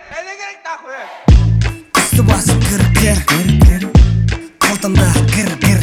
не керек нахуй? Үсті басы кір-кір, қалтамда кір-кір,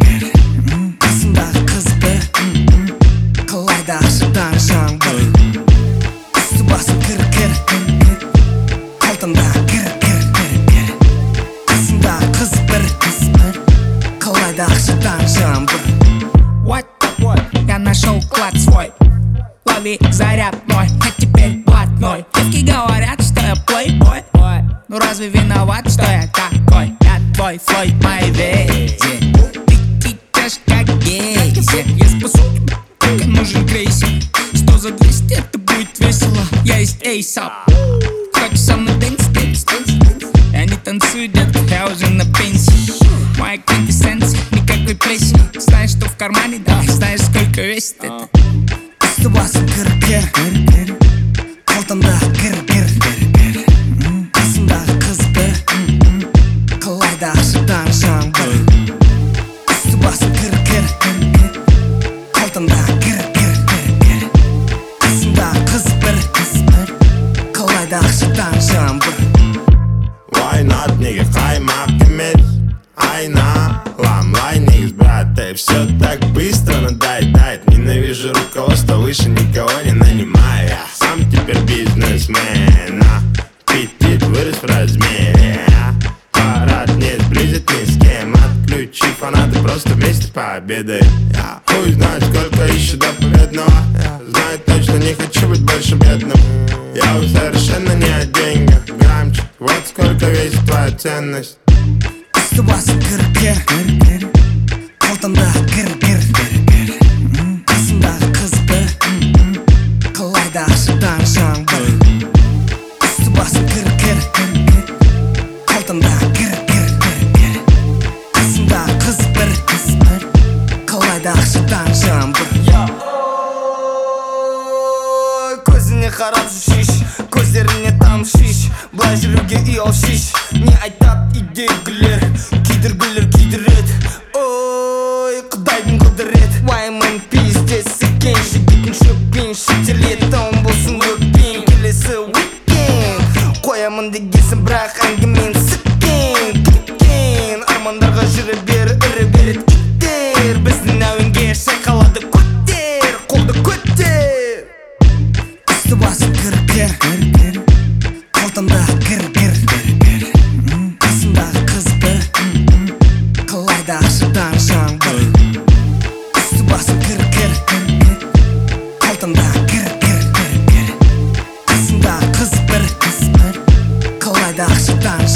қасымдағы қыз бір, қалайда ақшадан жаңбыр. Үсті басы кір-кір, қалтамда кір-кір, қасымдағы қыз бір, қалайда ақшадан жаңбыр. What? Я нашел клад свой, лови заряд мой, а теперь блатной. Девки говорят, что я плейбой, ну разве виноват, что я такой? Я твой Флойд Майвези, ты течешь как гейзи. Я спасу тебя, только нужен крейсер. 100 за 200, это будет весело. Я есть ASAP. Хочешь со мной дэнс? Я не танцую, детка, я уже на пенсии. Моя квинтэссенция, никакой пресси. Знаешь, что в кармане, да, знаешь, сколько весит это. Үсті басы кір-кір, қалтамда кір-кір, қасымдағы қыз бір, қалайда ақшадан жаңбыр. Үсті басы кір-кір, қалтамда кір-кір, қасымдағы қыз бір, қалайда ақшадан жаңбыр. Why not, неге қаймақ емес? Айналам, лай негіз, брат, эй, все так быстро надоедает. Ненавижу руководство, выше никого не нанимаю. Я сам теперь бизнесмен, аппетит вырос в размере. Парад не сблизит ни с кем, отключи фанаты, просто вместе пообедаем. Хуй знает, сколько еще до победного. Знаю точно, не хочу быть больше бедным. Я уже совершенно не о деньгах, грамчик, вот сколько весит твоя ценность. Үсті басы кір-кір, қалтамда кір-кір, қасымдағы қыз бір, қалайда ақшадан жаңбыр. Үсті басы кір-кір, қалтамда кір-кір, қасымдағы қыз бір, қалайда ақшадан жаңбыр. Көзіне қарап жүршиш, көздеріне тамшиш, былай жүруге ұялшиш. Не айтат идейгілер, күйдіргілер күйдірет. Ой, құдайдың құдірет. Уайымын пиздес екен, жігетін шөппен шетелет. Таун болсын өппен, келесі уикенд қоямын дегесін, бірақ әңгімен сіккен. Кеткен армандарға жүрі бер, үрі берет кеттер. Біздің әуенге шайқалады көттер, қолды көттер. Үсті басы кір-кір, қалтамда кір-кір, қасымдағы қыз бір, қалайда ақшадан жаңбыр. Үсті басы кір-кір, қалтамда кір-кір, қасымдағы қыз бір, қалайда ақшадан